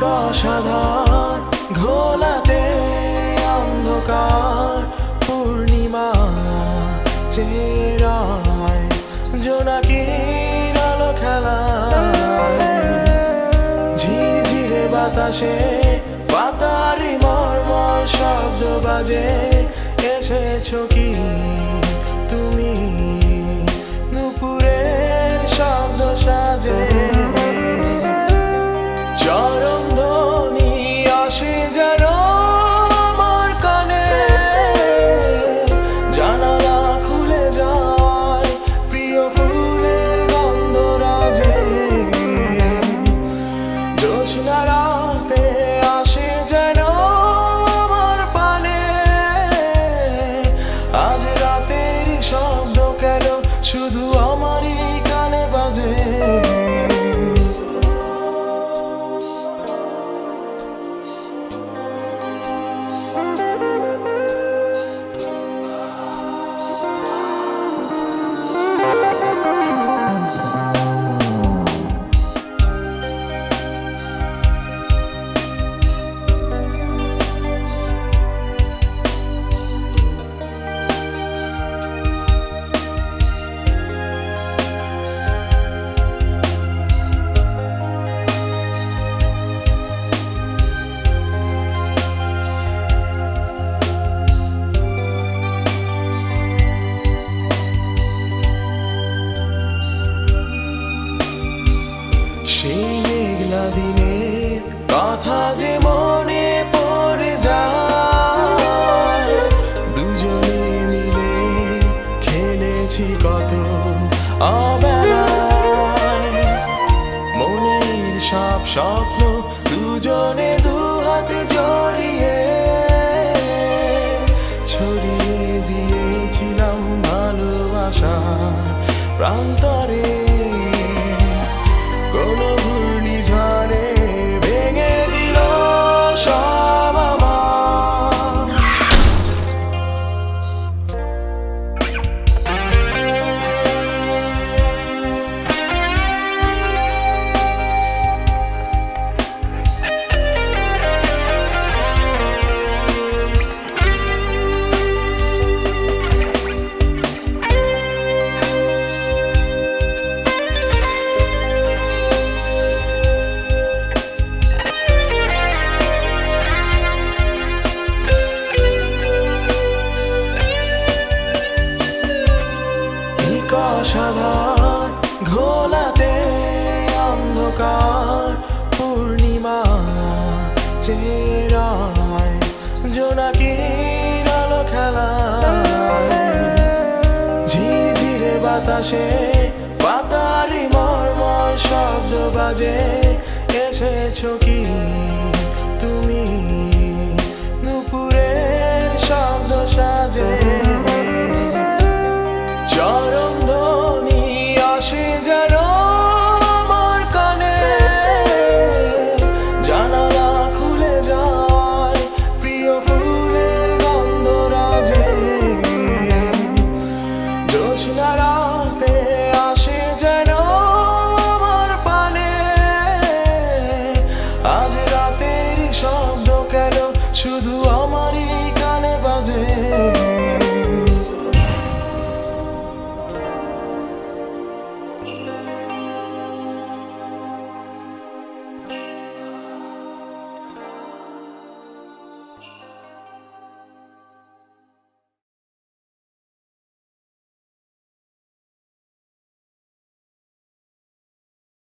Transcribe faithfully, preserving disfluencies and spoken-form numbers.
অসাধারণ ঘোলাটে অন্ধকার পূর্ণিমা চেরায় জোনাকির আলো খেলায় ঝিরঝিরে বাতাসে পাতারি মর্মর শব্দ বাজে এসেছো কি তুমি নুপুরের শব্দ সাজে চরম ধ্বনি আসে যেন আমার কানে জানালা খুলে যায় প্রিয় ফুলের গন্ধ রাজে জোছনা রাতে আসে যেন আমার পানে আজ রাতের শব্দ কেন শুধু আমারই কানে বাজে সেই মেঘলা দিনের কথা যে মনে পড়ে যায় দুজনে মিলে খেলেছি কত অবেলায় মনের সব স্বপ্ন দুজনে দুহাতে জড়িয়ে ছড়িয়ে দিয়েছিলাম ভালোবাসার প্রান্তরে কোনো ঘূর্ণিঝড়ে ভেঙে দিল সব আমার অসাধারণ ঘোলাটে অন্ধকার পূর্ণিমা চেরায় জোনাকির আলো খেলায় ঝিরঝিরে বাতাসে পাতারি মর্মর শব্দ বাজে এসেছো কি তুমি নুপুরের শব্দ সাজে